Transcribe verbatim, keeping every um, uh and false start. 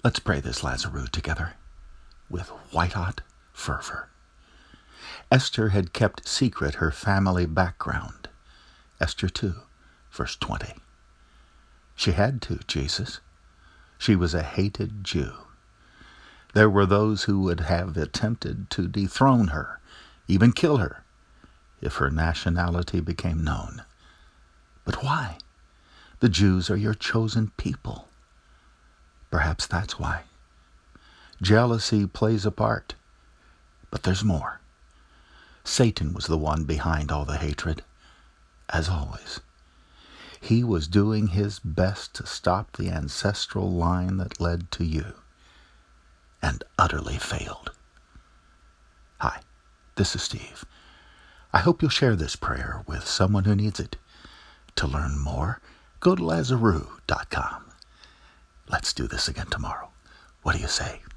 Let's pray this Lazarus together with white-hot fervor. Esther had kept secret her family background. Esther two, verse twenty. She had to, Jesus. She was a hated Jew. There were those who would have attempted to dethrone her, even kill her, if her nationality became known. But why? The Jews are your chosen people. Perhaps that's why. Jealousy plays a part, but there's more. Satan was the one behind all the hatred, as always. He was doing his best to stop the ancestral line that led to you, and utterly failed. Hi, this is Steve. I hope you'll share this prayer with someone who needs it. To learn more, go to Lazarus dot com. Let's do this again tomorrow. What do you say?